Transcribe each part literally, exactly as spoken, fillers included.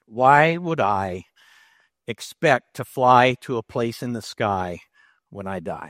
Why would I expect to fly to a place in the sky when I die?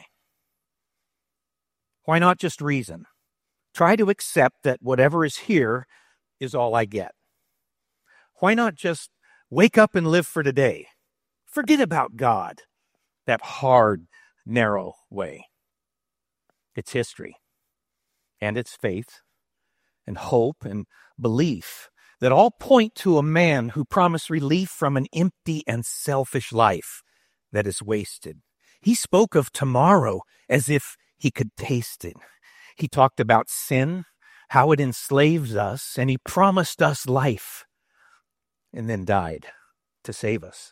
Why not just reason? Try to accept that whatever is here is all I get. Why not just wake up and live for today? Forget about God, that hard, narrow way. It's history, and it's faith, and hope, and belief that all point to a man who promised relief from an empty and selfish life that is wasted. He spoke of tomorrow as if he could taste it. He talked about sin, how it enslaves us, and he promised us life, and then died to save us.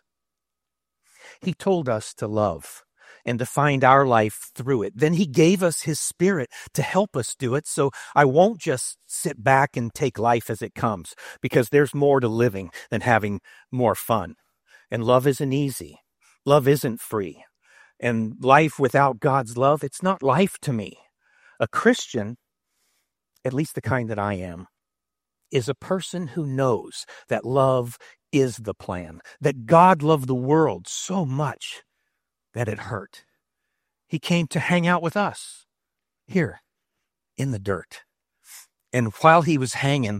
He told us to love and to find our life through it. Then he gave us his Spirit to help us do it. So I won't just sit back and take life as it comes, because there's more to living than having more fun. And love isn't easy. Love isn't free. And life without God's love, it's not life to me. A Christian, at least the kind that I am, is a person who knows that love is the plan, that God loved the world so much that it hurt. He came to hang out with us here in the dirt. And while he was hanging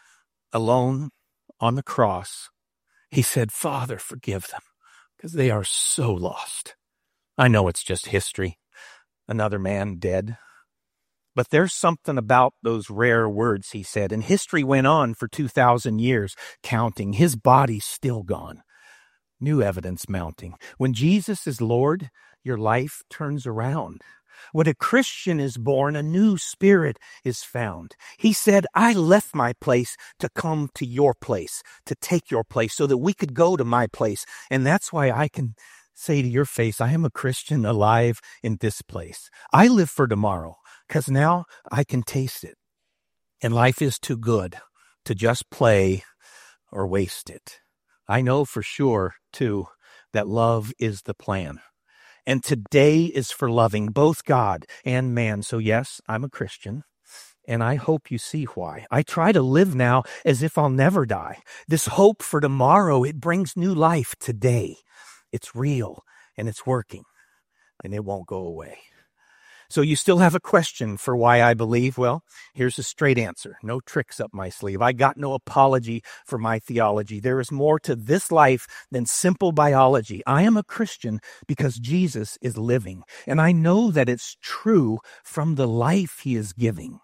alone on the cross, he said, "Father, forgive them, because they are so lost." I know it's just history, another man dead. But there's something about those rare words he said, and history went on for two thousand years, counting. His body's still gone. New evidence mounting. When Jesus is Lord, your life turns around. When a Christian is born, a new spirit is found. He said, "I left my place to come to your place, to take your place, so that we could go to my place." And that's why I can say to your face, I am a Christian alive in this place. I live for tomorrow, because now I can taste it. And life is too good to just play or waste it. I know for sure, too, that love is the plan. And today is for loving both God and man. So yes, I'm a Christian, and I hope you see why. I try to live now as if I'll never die. This hope for tomorrow, it brings new life today. It's real, and it's working, and it won't go away. So you still have a question for why I believe? Well, here's a straight answer. No tricks up my sleeve. I got no apology for my theology. There is more to this life than simple biology. I am a Christian because Jesus is living, and I know that it's true from the life he is giving.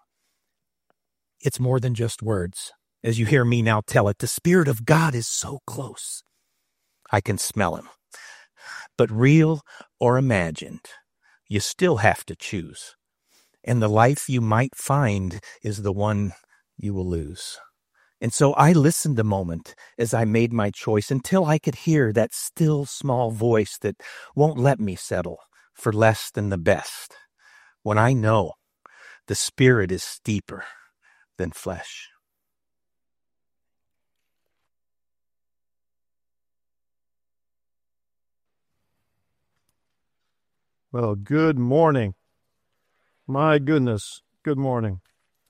It's more than just words. As you hear me now tell it, the Spirit of God is so close. I can smell him. But real or imagined, you still have to choose. And the life you might find is the one you will lose. And so I listened a moment as I made my choice until I could hear that still small voice that won't let me settle for less than the best. When I know the Spirit is steeper than flesh. Well, good morning. My goodness, good morning.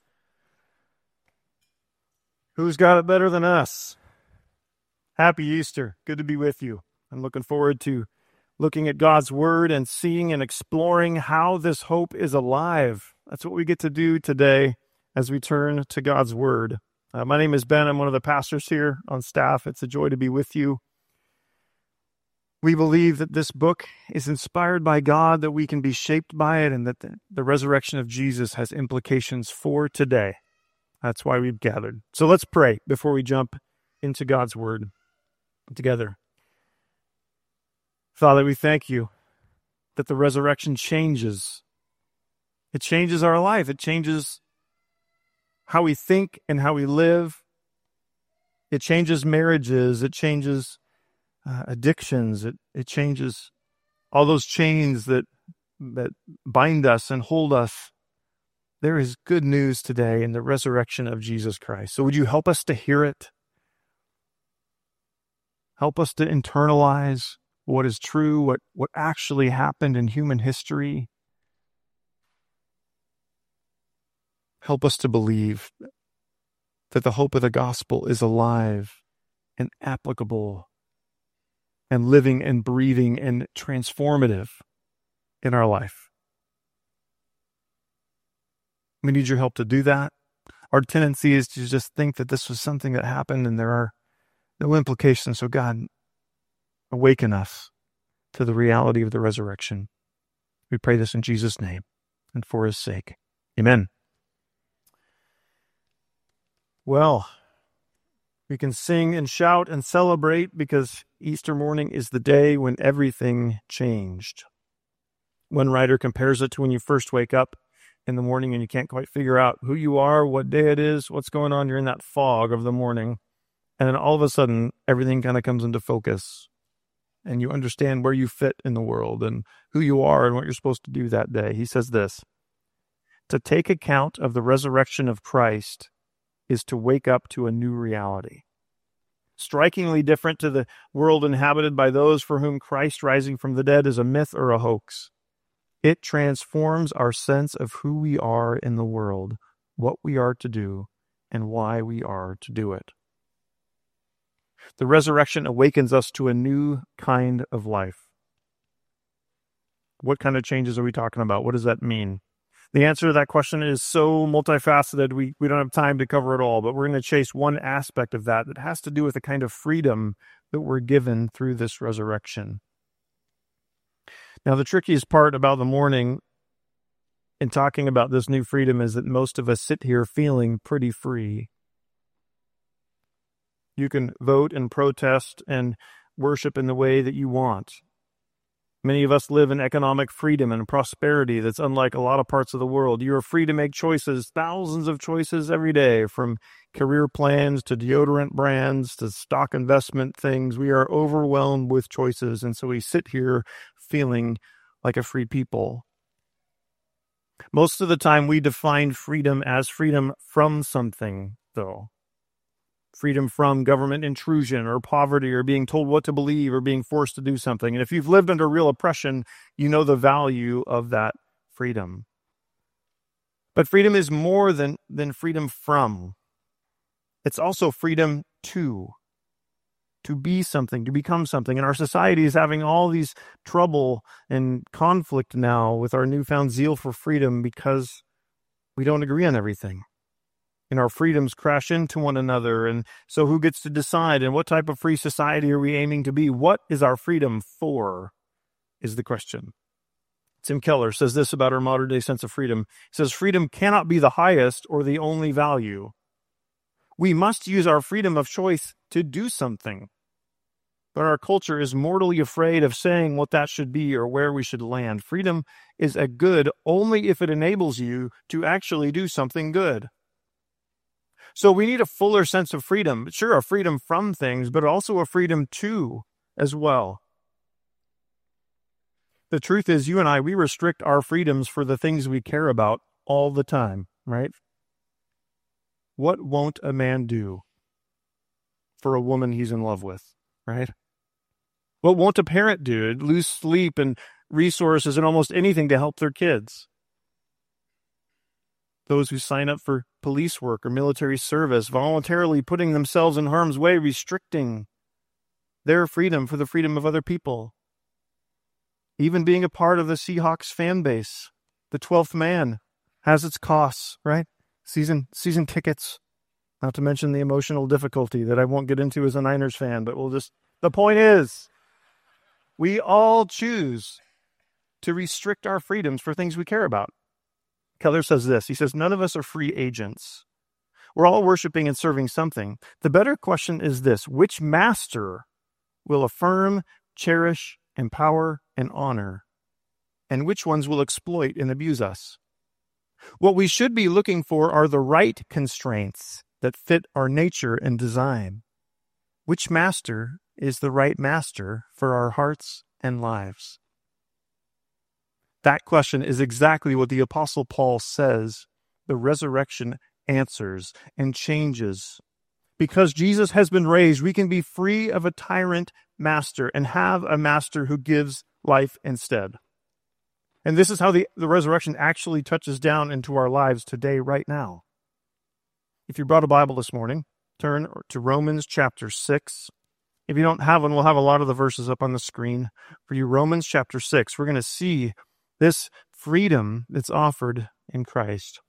Who's got it better than us? Happy Easter. Good to be with you. I'm looking forward to looking at God's Word and seeing and exploring how this hope is alive. That's what we get to do today as we turn to God's Word. Uh, my name is Ben. I'm one of the pastors here on staff. It's a joy to be with you. We believe that this book is inspired by God, that we can be shaped by it, and that the, the resurrection of Jesus has implications for today. That's why we've gathered. So let's pray before we jump into God's Word together. Father, we thank you that the resurrection changes. It changes our life. It changes how we think and how we live. It changes marriages. It changes Uh, addictions. It it changes all those chains that that bind us and hold us. There is good news today in the resurrection of Jesus Christ. So would you help us to hear it? Help us to internalize what is true, what, what actually happened in human history. Help us to believe that the hope of the gospel is alive and applicable and living and breathing and transformative in our life. We need your help to do that. Our tendency is to just think that this was something that happened and there are no implications. So God, awaken us to the reality of the resurrection. We pray this in Jesus' name and for his sake. Amen. Well, we can sing and shout and celebrate because Easter morning is the day when everything changed. One writer compares it to when you first wake up in the morning and you can't quite figure out who you are, what day it is, what's going on. You're in that fog of the morning. And then all of a sudden, everything kind of comes into focus. And you understand where you fit in the world and who you are and what you're supposed to do that day. He says this, to take account of the resurrection of Christ is to wake up to a new reality. Strikingly different to the world inhabited by those for whom Christ rising from the dead is a myth or a hoax. It transforms our sense of who we are in the world, what we are to do, and why we are to do it. The resurrection awakens us to a new kind of life. What kind of changes are we talking about? What does that mean? The answer to that question is so multifaceted, we, we don't have time to cover it all, but we're going to chase one aspect of that that has to do with the kind of freedom that we're given through this resurrection. Now, the trickiest part about the morning in talking about this new freedom is that most of us sit here feeling pretty free. You can vote and protest and worship in the way that you want. Many of us live in economic freedom and prosperity that's unlike a lot of parts of the world. You are free to make choices, thousands of choices every day, from career plans to deodorant brands to stock investment things. We are overwhelmed with choices, and so we sit here feeling like a free people. Most of the time, we define freedom as freedom from something, though. Freedom from government intrusion or poverty or being told what to believe or being forced to do something. And if you've lived under real oppression, you know the value of that freedom. But freedom is more than, than freedom from. It's also freedom to. To be something, to become something. And our society is having all these trouble and conflict now with our newfound zeal for freedom because we don't agree on everything. And our freedoms crash into one another. And so who gets to decide? And what type of free society are we aiming to be? What is our freedom for, is the question. Tim Keller says this about our modern day sense of freedom. He says, freedom cannot be the highest or the only value. We must use our freedom of choice to do something. But our culture is mortally afraid of saying what that should be or where we should land. Freedom is a good only if it enables you to actually do something good. So we need a fuller sense of freedom. Sure, a freedom from things, but also a freedom to as well. The truth is, you and I, we restrict our freedoms for the things we care about all the time, right? What won't a man do for a woman he's in love with, right? What won't a parent do? Lose sleep and resources and almost anything to help their kids. Those who sign up for police work or military service, voluntarily putting themselves in harm's way, restricting their freedom for the freedom of other people. Even being a part of the Seahawks fan base, the twelfth man, has its costs, right? Season season tickets, not to mention the emotional difficulty that I won't get into as a Niners fan, but we'll just, the point is, we all choose to restrict our freedoms for things we care about. Keller says this, he says, none of us are free agents. We're all worshiping and serving something. The better question is this, which master will affirm, cherish, empower, and honor? And which ones will exploit and abuse us? What we should be looking for are the right constraints that fit our nature and design. Which master is the right master for our hearts and lives? That question is exactly what the Apostle Paul says the resurrection answers and changes. Because Jesus has been raised, we can be free of a tyrant master and have a master who gives life instead. And this is how the, the resurrection actually touches down into our lives today, right now. If you brought a Bible this morning, turn to Romans chapter six. If you don't have one, we'll have a lot of the verses up on the screen for you. Romans chapter six. We're going to see this freedom that's offered in Christ.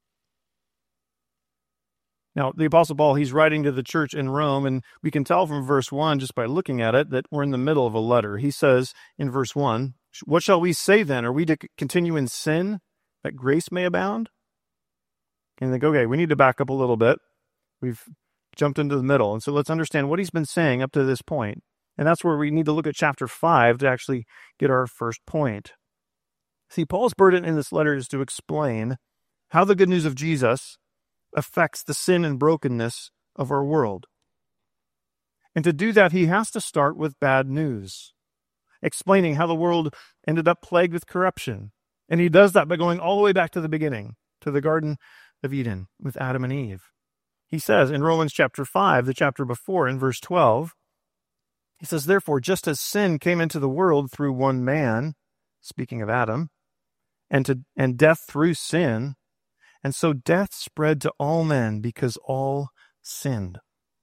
Now, the Apostle Paul, he's writing to the church in Rome, and we can tell from verse one, just by looking at it, that we're in the middle of a letter. He says in verse one, "What shall we say then? Are we to continue in sin that grace may abound?" And they go, okay, we need to back up a little bit. We've jumped into the middle. And so let's understand what he's been saying up to this point. And that's where we need to look at chapter five to actually get our first point. See, Paul's burden in this letter is to explain how the good news of Jesus affects the sin and brokenness of our world. And to do that, he has to start with bad news, explaining how the world ended up plagued with corruption. And he does that by going all the way back to the beginning, to the Garden of Eden with Adam and Eve. He says in Romans chapter five, the chapter before, in verse twelve, he says, "Therefore, just as sin came into the world through one man," speaking of Adam, and to and death through sin, and so death spread to all men because all sinned.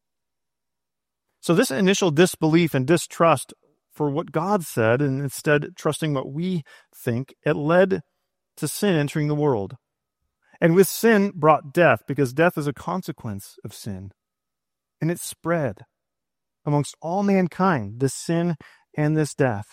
So this initial disbelief and distrust for what God said, and instead trusting what we think, it led to sin entering the world. And with sin brought death, because death is a consequence of sin. And it spread amongst all mankind, this sin and this death.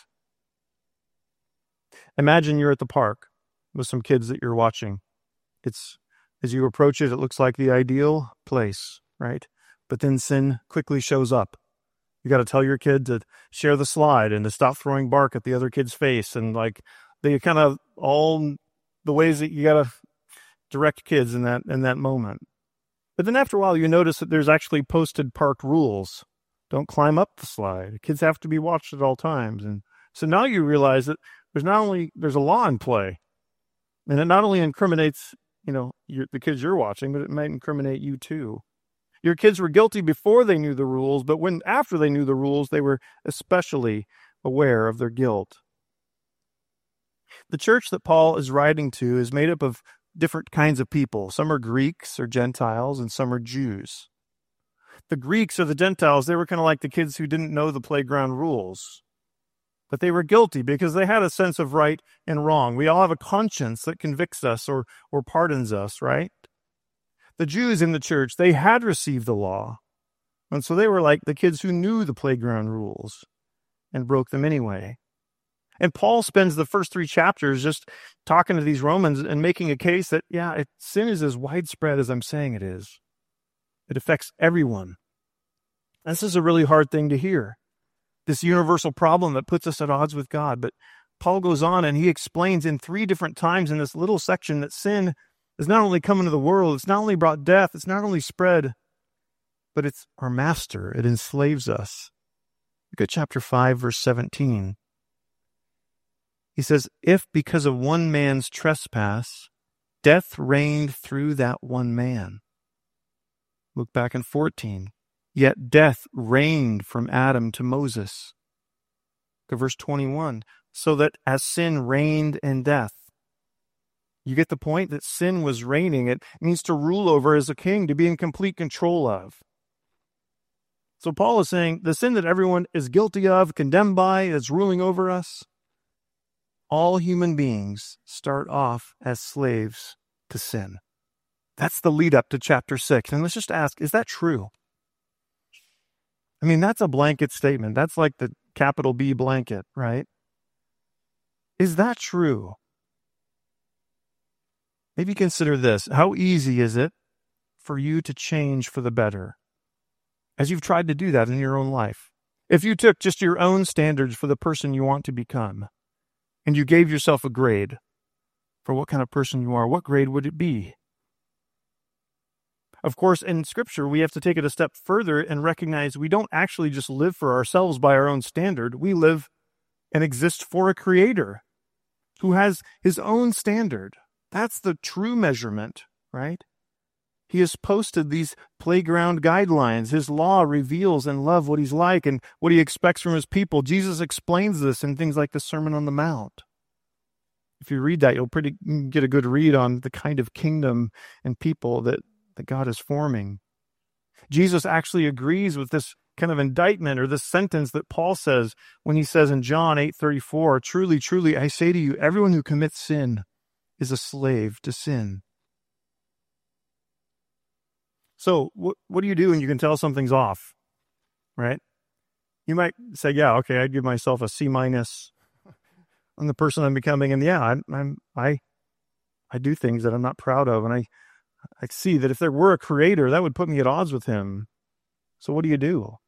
Imagine you're at the park with some kids that you're watching. It's, as you approach it, it looks like the ideal place, right? But then sin quickly shows up. You got to tell your kid to share the slide and to stop throwing bark at the other kid's face. And like, they kind of all the ways that you got to direct kids in that in that moment. But then after a while, you notice that there's actually posted park rules. Don't climb up the slide. Kids have to be watched at all times. And so now you realize that there's not only, there's a law in play. And it not only incriminates, you know, your, the kids you're watching, but it might incriminate you too. Your kids were guilty before they knew the rules, but when after they knew the rules, they were especially aware of their guilt. The church that Paul is writing to is made up of different kinds of people. Some are Greeks or Gentiles, and some are Jews. The Greeks or the Gentiles, they were kind of like the kids who didn't know the playground rules. But they were guilty because they had a sense of right and wrong. We all have a conscience that convicts us or, or pardons us, right? The Jews in the church, they had received the law. And so they were like the kids who knew the playground rules and broke them anyway. And Paul spends the first three chapters just talking to these Romans and making a case that, yeah, it, sin is as widespread as I'm saying it is. It affects everyone. This is a really hard thing to hear, this universal problem that puts us at odds with God. But Paul goes on and he explains in three different times in this little section that sin has not only come into the world, it's not only brought death, it's not only spread, but it's our master. It enslaves us. Look at chapter five, verse seventeen. He says, "If because of one man's trespass, death reigned through that one man." Look back in fourteen. "Yet death reigned from Adam to Moses." Look at verse twenty-one. "So that as sin reigned in death." You get the point that sin was reigning. It means to rule over as a king, to be in complete control of. So Paul is saying the sin that everyone is guilty of, condemned by, is ruling over us. All human beings start off as slaves to sin. That's the lead up to chapter six. And let's just ask, is that true? I mean, that's a blanket statement. That's like the capital B blanket, right? Is that true? Maybe consider this. How easy is it for you to change for the better as you've tried to do that in your own life? If you took just your own standards for the person you want to become, and you gave yourself a grade for what kind of person you are, what grade would it be? Of course, in Scripture, we have to take it a step further and recognize we don't actually just live for ourselves by our own standard. We live and exist for a Creator who has His own standard. That's the true measurement, right? He has posted these playground guidelines. His law reveals in love what He's like and what He expects from His people. Jesus explains this in things like the Sermon on the Mount. If you read that, you'll pretty get a good read on the kind of kingdom and people that, that God is forming. Jesus actually agrees with this kind of indictment or this sentence that Paul says when he says in John eight thirty-four, truly, truly, I say to you, everyone who commits sin is a slave to sin. So what, what do you do when you can tell something's off, right? You might say, yeah, okay, I'd give myself a C minus on the person I'm becoming. And yeah, I'm, I'm, I, I do things that I'm not proud of. And I, I see that if there were a creator, that would put me at odds with him. So what do you do?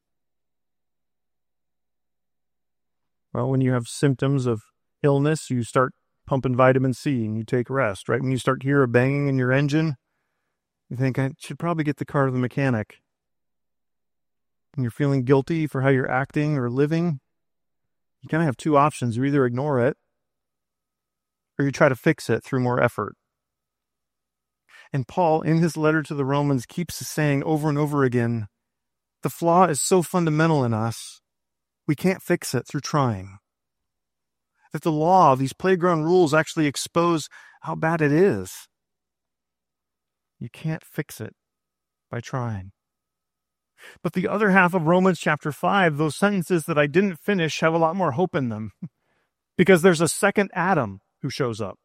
Well, when you have symptoms of illness, you start pumping vitamin C and you take rest, right? When you start hear a banging in your engine, you think, I should probably get the car to the mechanic. And you're feeling guilty for how you're acting or living, you kind of have two options. You either ignore it or you try to fix it through more effort. And Paul, in his letter to the Romans, keeps saying over and over again, the flaw is so fundamental in us, we can't fix it through trying. That the law, these playground rules actually expose how bad it is. You can't fix it by trying. But the other half of Romans chapter five, those sentences that I didn't finish have a lot more hope in them. Because there's a second Adam who shows up.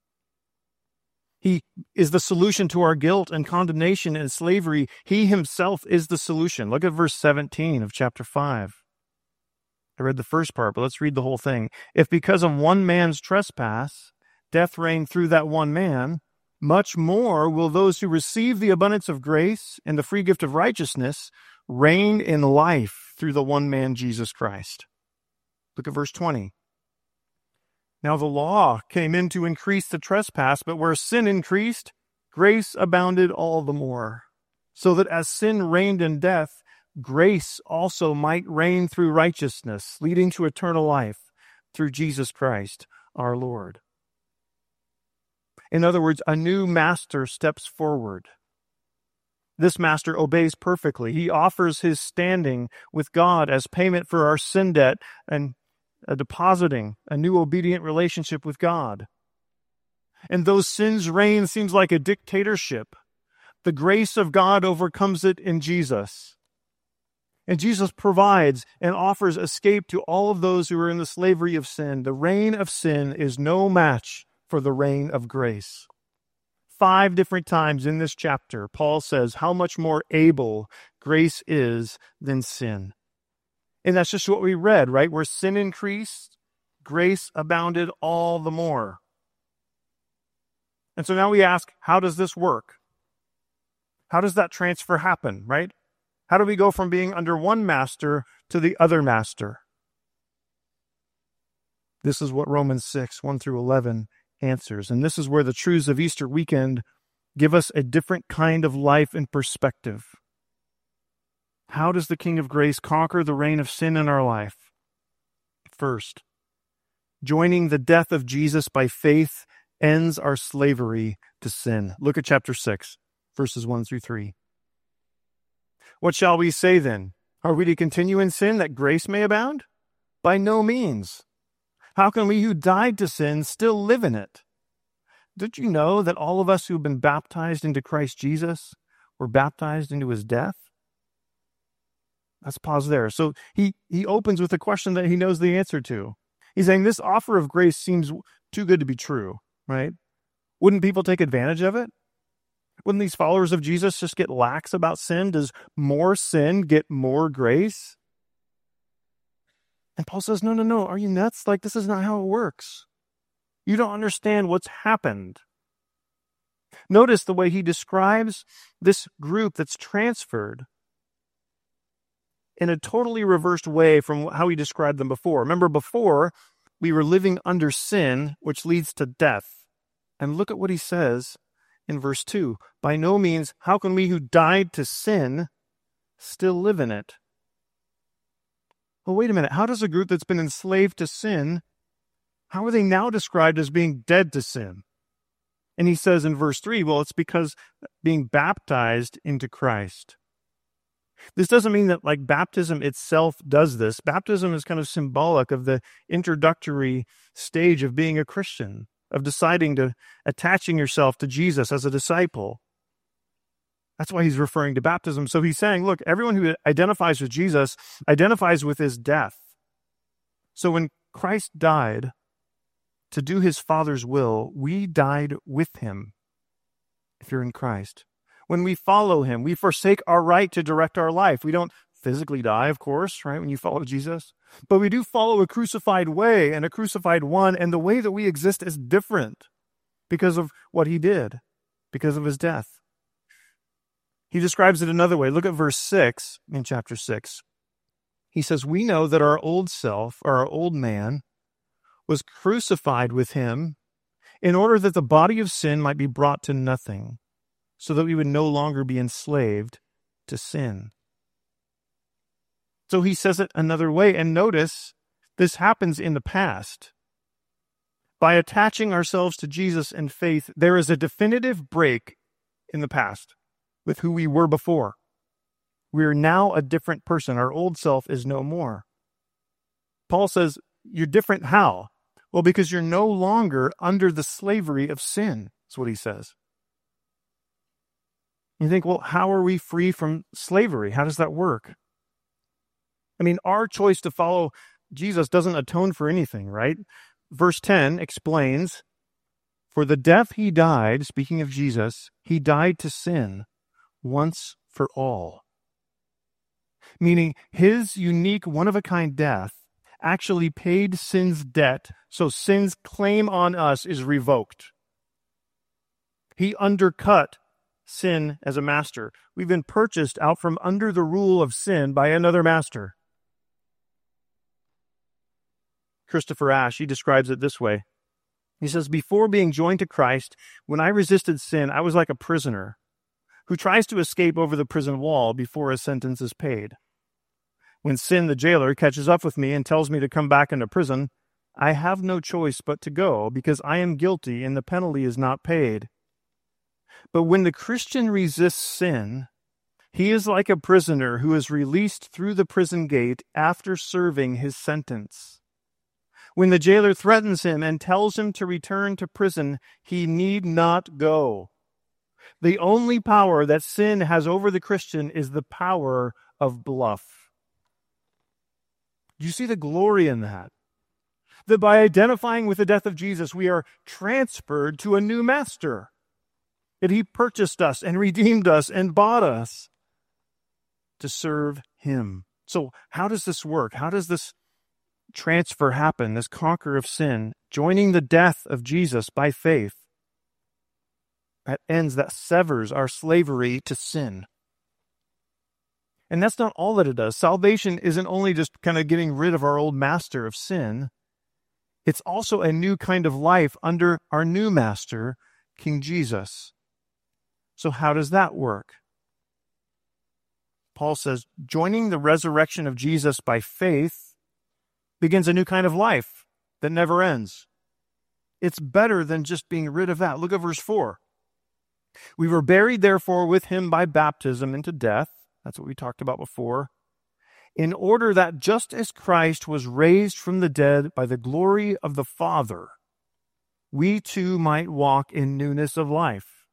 He is the solution to our guilt and condemnation and slavery. He himself is the solution. Look at verse seventeen of chapter five. I read the first part, but let's read the whole thing. If because of one man's trespass, death reigned through that one man, much more will those who receive the abundance of grace and the free gift of righteousness reign in life through the one man, Jesus Christ. Look at verse twenty. Now the law came in to increase the trespass, but where sin increased, grace abounded all the more. So that as sin reigned in death, grace also might reign through righteousness, leading to eternal life through Jesus Christ our Lord. In other words, a new master steps forward. This master obeys perfectly. He offers his standing with God as payment for our sin debt and a depositing a new obedient relationship with God. And though sin's reign seems like a dictatorship, the grace of God overcomes it in Jesus. And Jesus provides and offers escape to all of those who are in the slavery of sin. The reign of sin is no match for the reign of grace. Five different times in this chapter, Paul says how much more able grace is than sin. And that's just what we read, right? Where sin increased, grace abounded all the more. And so now we ask, how does this work? How does that transfer happen, right? How do we go from being under one master to the other master? This is what Romans six, one through eleven answers. And this is where the truths of Easter weekend give us a different kind of life and perspective. How does the King of Grace conquer the reign of sin in our life? First, joining the death of Jesus by faith ends our slavery to sin. Look at chapter six, verses one through three. What shall we say then? Are we to continue in sin that grace may abound? By no means. How can we who died to sin still live in it? Did you know that all of us who have been baptized into Christ Jesus were baptized into his death? Let's pause there. So he, he opens with a question that he knows the answer to. He's saying this offer of grace seems too good to be true, right? Wouldn't people take advantage of it? Wouldn't these followers of Jesus just get lax about sin? Does more sin get more grace? And Paul says, no, no, no. Are you nuts? Like, this is not how it works. You don't understand what's happened. Notice the way he describes this group that's transferred in a totally reversed way from how he described them before. Remember, before, we were living under sin, which leads to death. And look at what he says in verse two. By no means, how can we who died to sin still live in it? Well, wait a minute. How does a group that's been enslaved to sin, how are they now described as being dead to sin? And he says in verse three, well, it's because being baptized into Christ. This doesn't mean that like baptism itself does this. Baptism is kind of symbolic of the introductory stage of being a Christian, of deciding to attaching yourself to Jesus as a disciple. That's why he's referring to baptism. So he's saying, look, everyone who identifies with Jesus identifies with his death. So when Christ died to do his Father's will, we died with him, if you're in Christ. When we follow him, we forsake our right to direct our life. We don't physically die, of course, right, when you follow Jesus. But we do follow a crucified way and a crucified one, and the way that we exist is different because of what he did, because of his death. He describes it another way. Look at verse six in chapter six. He says, we know that our old self, or our old man, was crucified with him in order that the body of sin might be brought to nothing, so that we would no longer be enslaved to sin. So he says it another way, and notice this happens in the past. By attaching ourselves to Jesus in faith, there is a definitive break in the past with who we were before. We are now a different person. Our old self is no more. Paul says, you're different how? Well, because you're no longer under the slavery of sin. That's what he says. You think, well, how are we free from slavery? How does that work? I mean, our choice to follow Jesus doesn't atone for anything, right? Verse ten explains, for the death he died, speaking of Jesus, he died to sin once for all. Meaning his unique one-of-a-kind death actually paid sin's debt, so sin's claim on us is revoked. He undercut sin as a master. We've been purchased out from under the rule of sin by another master. Christopher Ash, he describes it this way. He says, before being joined to Christ, when I resisted sin, I was like a prisoner who tries to escape over the prison wall before his sentence is paid. When sin, the jailer, catches up with me and tells me to come back into prison, I have no choice but to go because I am guilty and the penalty is not paid. But when the Christian resists sin, he is like a prisoner who is released through the prison gate after serving his sentence. When the jailer threatens him and tells him to return to prison, he need not go. The only power that sin has over the Christian is the power of bluff. Do you see the glory in that? That by identifying with the death of Jesus, we are transferred to a new master. That he purchased us and redeemed us and bought us to serve him. So how does this work? How does this transfer happen, this conquer of sin, joining the death of Jesus by faith? That ends, that severs our slavery to sin. And that's not all that it does. Salvation isn't only just kind of getting rid of our old master of sin. It's also a new kind of life under our new master, King Jesus. So how does that work? Paul says, joining the resurrection of Jesus by faith begins a new kind of life that never ends. It's better than just being rid of that. Look at verse four. We were buried, therefore, with him by baptism into death. That's what we talked about before. In order that just as Christ was raised from the dead by the glory of the Father, we too might walk in newness of life.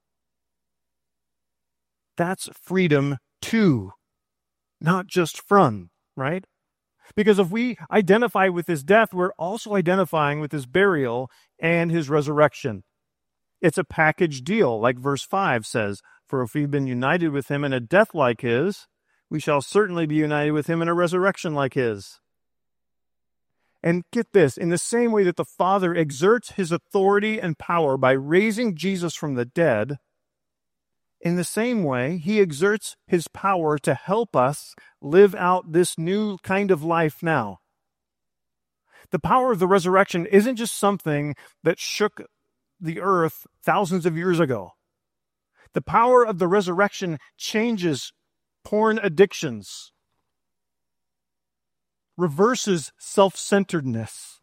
That's freedom to, not just from, right? Because if we identify with his death, we're also identifying with his burial and his resurrection. It's a package deal, like verse five says, for if we've been united with him in a death like his, we shall certainly be united with him in a resurrection like his. And get this, in the same way that the Father exerts his authority and power by raising Jesus from the dead, in the same way, he exerts his power to help us live out this new kind of life now. The power of the resurrection isn't just something that shook the earth thousands of years ago. The power of the resurrection changes porn addictions, reverses self-centeredness,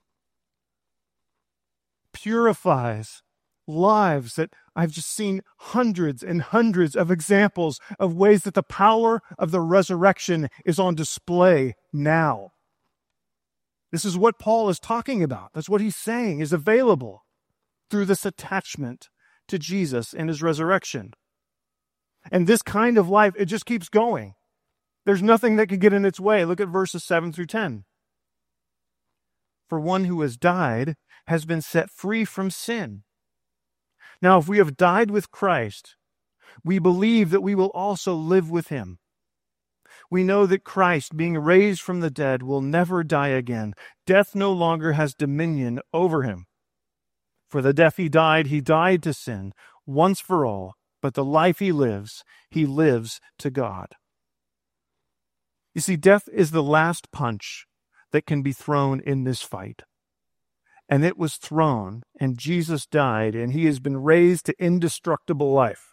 purifies lives. That I've just seen hundreds and hundreds of examples of ways that the power of the resurrection is on display now. This is what Paul is talking about. That's what he's saying is available through this attachment to Jesus and his resurrection. And this kind of life, it just keeps going. There's nothing that can get in its way. Look at verses seven through ten. For one who has died has been set free from sin. Now, if we have died with Christ, we believe that we will also live with him. We know that Christ, being raised from the dead, will never die again. Death no longer has dominion over him. For the death he died, he died to sin once for all, but the life he lives, he lives to God. You see, death is the last punch that can be thrown in this fight. And it was thrown, and Jesus died, and he has been raised to indestructible life.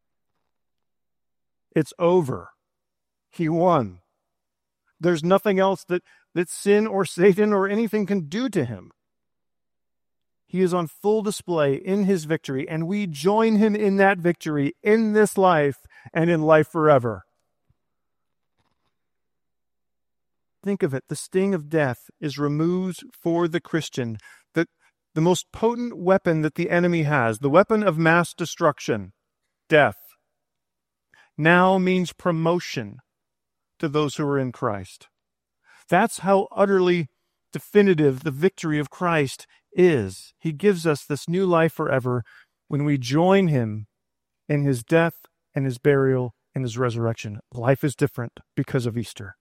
It's over. He won. There's nothing else that, that sin or Satan or anything can do to him. He is on full display in his victory, and we join him in that victory in this life and in life forever. Think of it. The sting of death is removed for the Christian. The, the most potent weapon that the enemy has, the weapon of mass destruction, death, now means promotion to those who are in Christ. That's how utterly definitive the victory of Christ is. He gives us this new life forever when we join him in his death and his burial and his resurrection. Life is different because of Easter.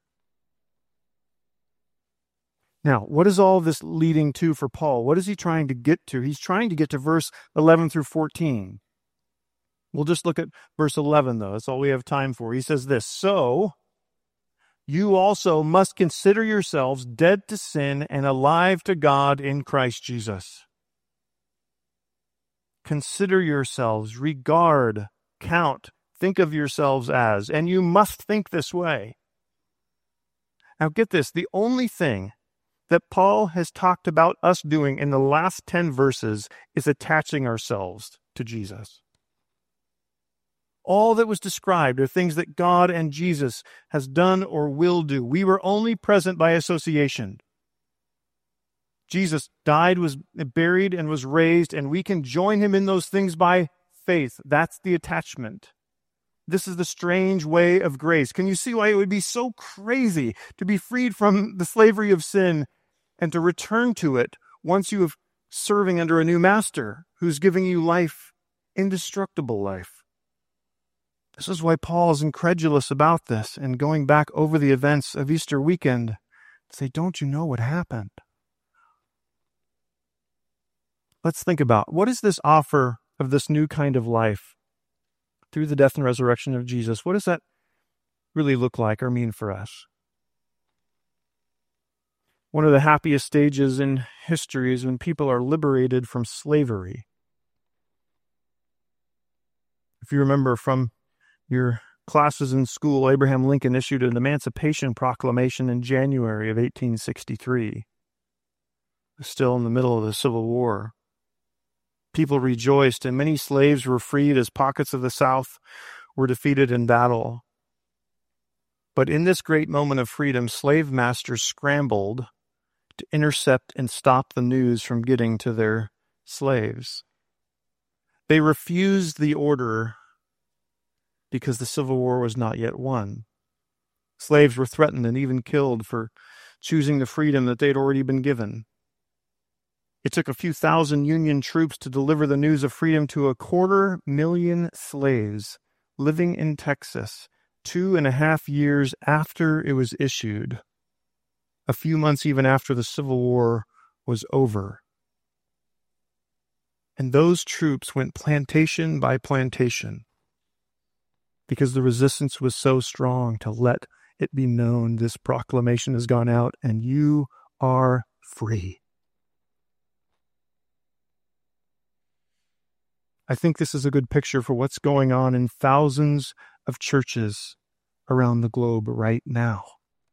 Now, what is all this leading to for Paul? What is he trying to get to? He's trying to get to verse eleven through fourteen. We'll just look at verse eleven, though. That's all we have time for. He says this, "So you also must consider yourselves dead to sin and alive to God in Christ Jesus." Consider yourselves, regard, count, think of yourselves as, and you must think this way. Now get this, the only thing that Paul has talked about us doing in the last ten verses is attaching ourselves to Jesus. All that was described are things that God and Jesus has done or will do. We were only present by association. Jesus died, was buried, and was raised, and we can join him in those things by faith. That's the attachment. This is the strange way of grace. Can you see why it would be so crazy to be freed from the slavery of sin and to return to it once you have serving under a new master who's giving you life, indestructible life? This is why Paul is incredulous about this and going back over the events of Easter weekend to say, don't you know what happened? Let's think about, what is this offer of this new kind of life through the death and resurrection of Jesus? What does that really look like or mean for us? One of the happiest stages in history is when people are liberated from slavery. If you remember from your classes in school, Abraham Lincoln issued an Emancipation Proclamation in January of eighteen sixty-three. Still in the middle of the Civil War. People rejoiced, and many slaves were freed as pockets of the South were defeated in battle. But in this great moment of freedom, slave masters scrambled to intercept and stop the news from getting to their slaves. They refused the order because the Civil War was not yet won. Slaves were threatened and even killed for choosing the freedom that they'd already been given. It took a few thousand Union troops to deliver the news of freedom to a quarter million slaves living in Texas two and a half years after it was issued, a few months even after the Civil War was over. And those troops went plantation by plantation because the resistance was so strong to let it be known this proclamation has gone out and you are free. I think this is a good picture for what's going on in thousands of churches around the globe right now.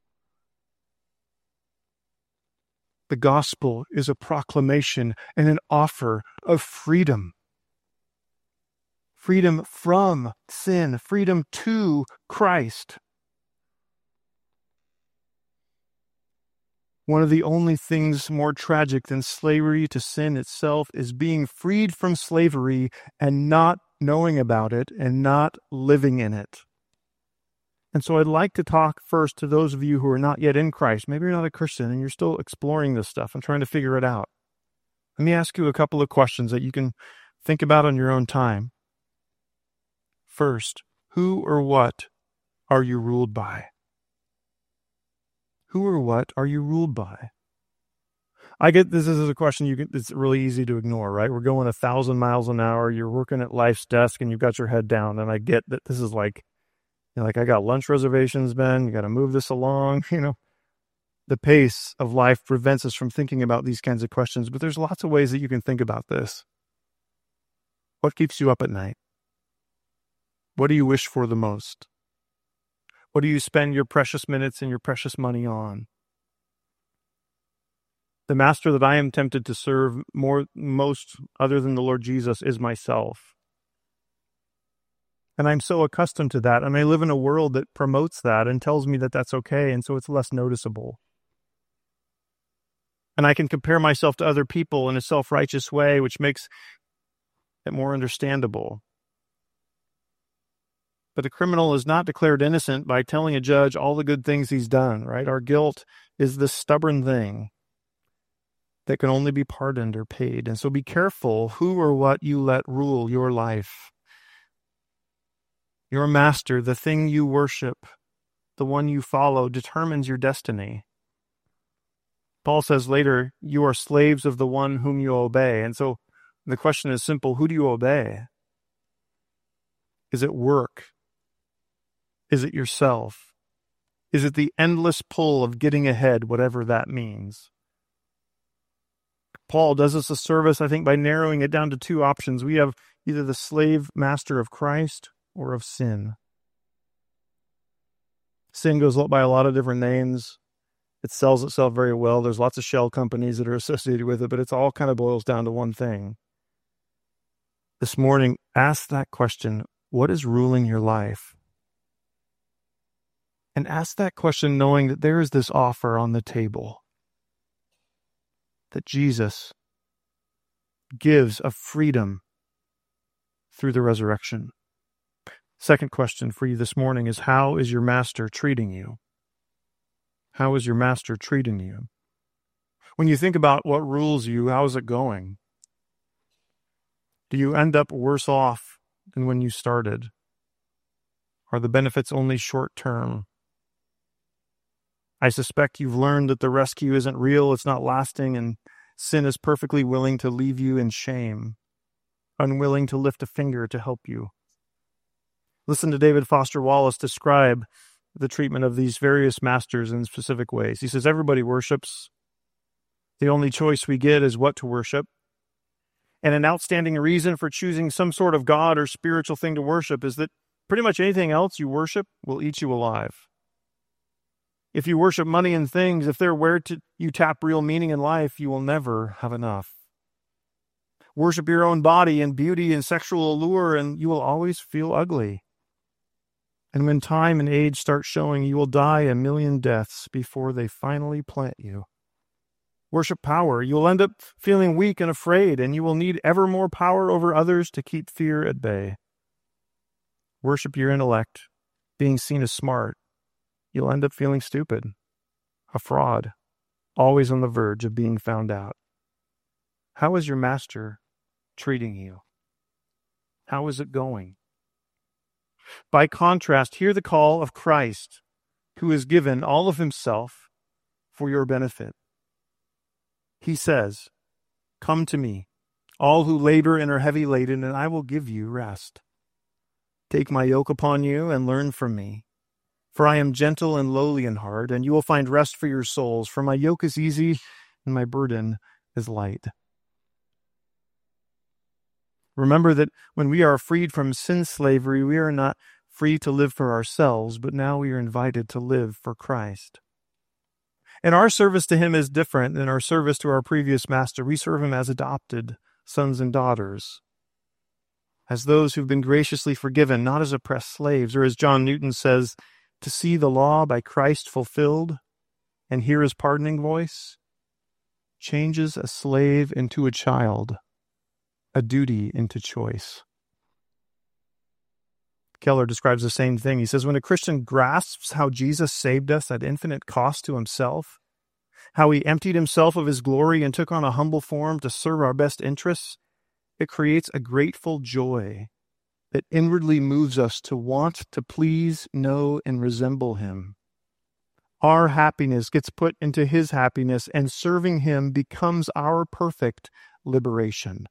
The gospel is a proclamation and an offer of freedom. Freedom from sin, freedom to Christ. One of the only things more tragic than slavery to sin itself is being freed from slavery and not knowing about it and not living in it. And so I'd like to talk first to those of you who are not yet in Christ. Maybe you're not a Christian and you're still exploring this stuff and trying to figure it out. Let me ask you a couple of questions that you can think about on your own time. First, who or what are you ruled by? Who or what are you ruled by? I get this is a question you can, it's really easy to ignore, right? We're going a thousand miles an hour. You're working at life's desk and you've got your head down. And I get that this is like, you know, like I got lunch reservations, Ben. You got to move this along. You know, the pace of life prevents us from thinking about these kinds of questions. But there's lots of ways that you can think about this. What keeps you up at night? What do you wish for the most? What do you spend your precious minutes and your precious money on? The master that I am tempted to serve more, most other than the Lord Jesus is myself. And I'm so accustomed to that. And I live in a world that promotes that and tells me that that's okay. And so it's less noticeable. And I can compare myself to other people in a self-righteous way, which makes it more understandable. But a criminal is not declared innocent by telling a judge all the good things he's done, right? Our guilt is this stubborn thing that can only be pardoned or paid. And so be careful who or what you let rule your life. Your master, the thing you worship, the one you follow, determines your destiny. Paul says later, you are slaves of the one whom you obey. And so the question is simple, who do you obey? Is it work? Is it yourself? Is it the endless pull of getting ahead, whatever that means? Paul does us a service, I think, by narrowing it down to two options. We have either the slave master of Christ or of sin. Sin goes by a lot of different names. It sells itself very well. There's lots of shell companies that are associated with it, but it all kind of boils down to one thing. This morning, ask that question, what is ruling your life? And ask that question knowing that there is this offer on the table that Jesus gives of freedom through the resurrection. Second question for you this morning is, how is your master treating you? How is your master treating you? When you think about what rules you, how is it going? Do you end up worse off than when you started? Are the benefits only short term? I suspect you've learned that the rescue isn't real, it's not lasting, and sin is perfectly willing to leave you in shame, unwilling to lift a finger to help you. Listen to David Foster Wallace describe the treatment of these various masters in specific ways. He says, everybody worships. The only choice we get is what to worship. And an outstanding reason for choosing some sort of God or spiritual thing to worship is that pretty much anything else you worship will eat you alive. If you worship money and things, if they're where to, you tap real meaning in life, you will never have enough. Worship your own body and beauty and sexual allure, and you will always feel ugly. And when time and age start showing, you will die a million deaths before they finally plant you. Worship power. You will end up feeling weak and afraid, and you will need ever more power over others to keep fear at bay. Worship your intellect, being seen as smart. You'll end up feeling stupid, a fraud, always on the verge of being found out. How is your master treating you? How is it going? By contrast, hear the call of Christ, who has given all of himself for your benefit. He says, come to me, all who labor and are heavy laden, and I will give you rest. Take my yoke upon you and learn from me. For I am gentle and lowly in heart, and you will find rest for your souls. For my yoke is easy, and my burden is light. Remember that when we are freed from sin slavery, we are not free to live for ourselves, but now we are invited to live for Christ. And our service to him is different than our service to our previous master. We serve him as adopted sons and daughters, as those who've been graciously forgiven, not as oppressed slaves, or as John Newton says, to see the law by Christ fulfilled and hear his pardoning voice changes a slave into a child, a duty into choice. Keller describes the same thing. He says, when a Christian grasps how Jesus saved us at infinite cost to himself, how he emptied himself of his glory and took on a humble form to serve our best interests, it creates a grateful joy that inwardly moves us to want to please, know, and resemble him. Our happiness gets put into his happiness, and serving him becomes our perfect liberation.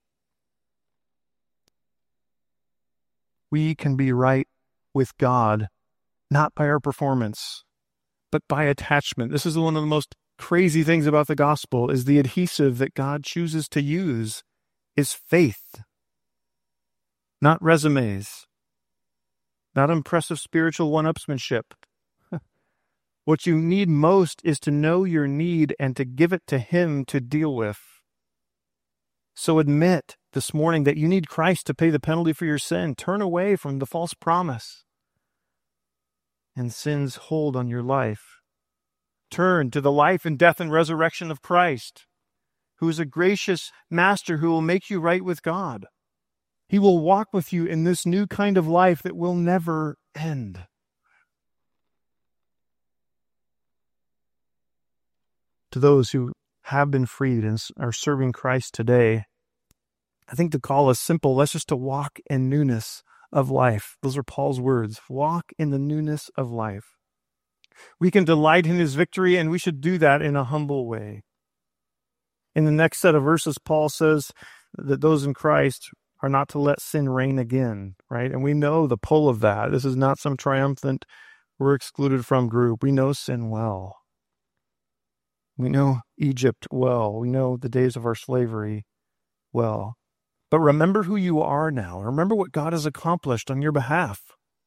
We can be right with God, not by our performance, but by attachment. This is one of the most crazy things about the gospel, is the adhesive that God chooses to use is faith, not resumes, not impressive spiritual one-upsmanship. What you need most is to know your need and to give it to him to deal with. So admit this morning that you need Christ to pay the penalty for your sin. Turn away from the false promise and sin's hold on your life. Turn to the life and death and resurrection of Christ, who is a gracious master who will make you right with God. He will walk with you in this new kind of life that will never end. To those who have been freed and are serving Christ today, I think the call is simple. Let's just to walk in newness of life. Those are Paul's words. Walk in the newness of life. We can delight in his victory, and we should do that in a humble way. In the next set of verses, Paul says that those in Christ are not to let sin reign again, right? And we know the pull of that. This is not some triumphant, we're excluded from group. We know sin well. We know Egypt well. We know the days of our slavery well. But remember who you are now. Remember what God has accomplished on your behalf.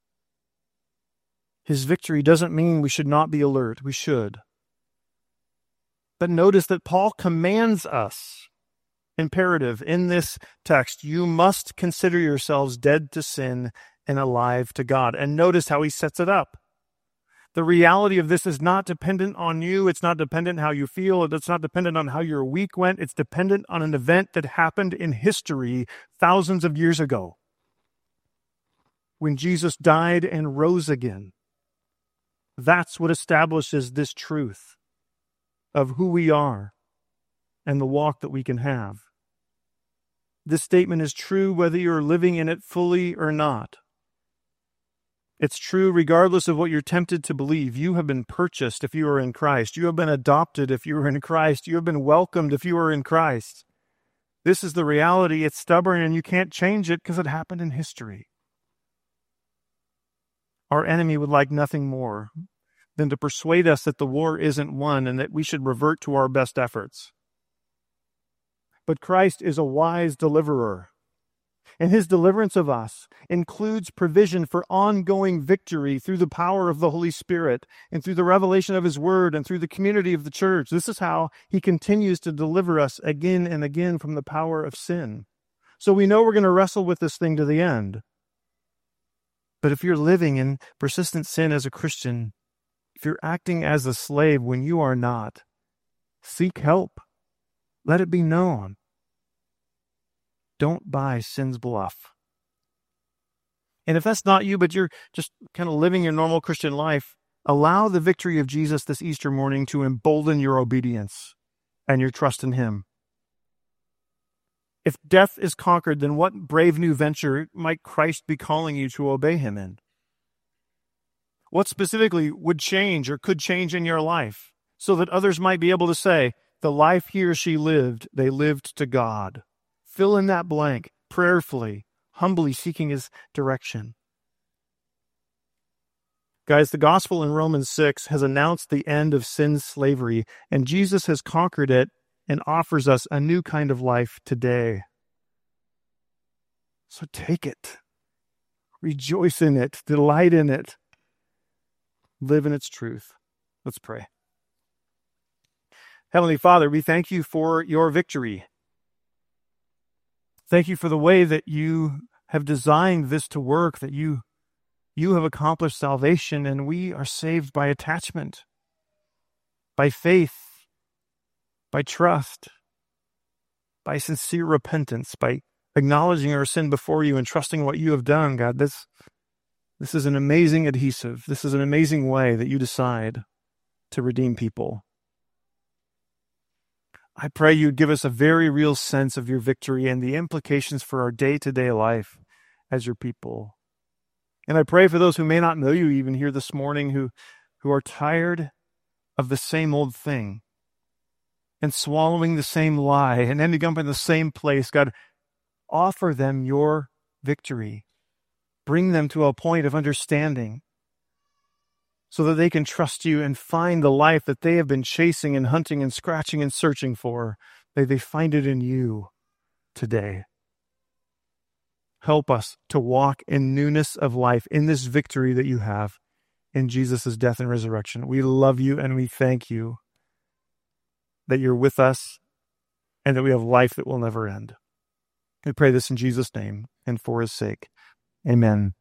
His victory doesn't mean we should not be alert. We should. But notice that Paul commands us, imperative in this text, you must consider yourselves dead to sin and alive to God. And notice how he sets it up. The reality of this is not dependent on you. It's not dependent on how you feel. It's not dependent on how your week went. It's dependent on an event that happened in history thousands of years ago, when Jesus died and rose again. That's what establishes this truth of who we are and the walk that we can have. This statement is true whether you're living in it fully or not. It's true regardless of what you're tempted to believe. You have been purchased if you are in Christ. You have been adopted if you are in Christ. You have been welcomed if you are in Christ. This is the reality. It's stubborn and you can't change it because it happened in history. Our enemy would like nothing more than to persuade us that the war isn't won and that we should revert to our best efforts. But Christ is a wise deliverer. And his deliverance of us includes provision for ongoing victory through the power of the Holy Spirit and through the revelation of his word and through the community of the church. This is how he continues to deliver us again and again from the power of sin. So we know we're going to wrestle with this thing to the end. But if you're living in persistent sin as a Christian, if you're acting as a slave when you are not, seek help. Let it be known. Don't buy sin's bluff. And if that's not you, but you're just kind of living your normal Christian life, allow the victory of Jesus this Easter morning to embolden your obedience and your trust in him. If death is conquered, then what brave new venture might Christ be calling you to obey him in? What specifically would change or could change in your life so that others might be able to say, the life he or she lived, they lived to God? Fill in that blank prayerfully, humbly seeking his direction. Guys, the gospel in Romans six has announced the end of sin's slavery, and Jesus has conquered it and offers us a new kind of life today. So take it. Rejoice in it. Delight in it. Live in its truth. Let's pray. Heavenly Father, we thank you for your victory. Thank you for the way that you have designed this to work, that you, you have accomplished salvation, and we are saved by attachment, by faith, by trust, by sincere repentance, by acknowledging our sin before you and trusting what you have done, God. This, This is an amazing adhesive. This is an amazing way that you decide to redeem people. I pray you'd give us a very real sense of your victory and the implications for our day-to-day life as your people. And I pray for those who may not know you even here this morning, who, who are tired of the same old thing and swallowing the same lie and ending up in the same place. God, offer them your victory. Bring them to a point of understanding so that they can trust you and find the life that they have been chasing and hunting and scratching and searching for. May they find it in you today. Help us to walk in newness of life, in this victory that you have in Jesus' death and resurrection. We love you and we thank you that you're with us and that we have life that will never end. We pray this in Jesus' name and for his sake. Amen.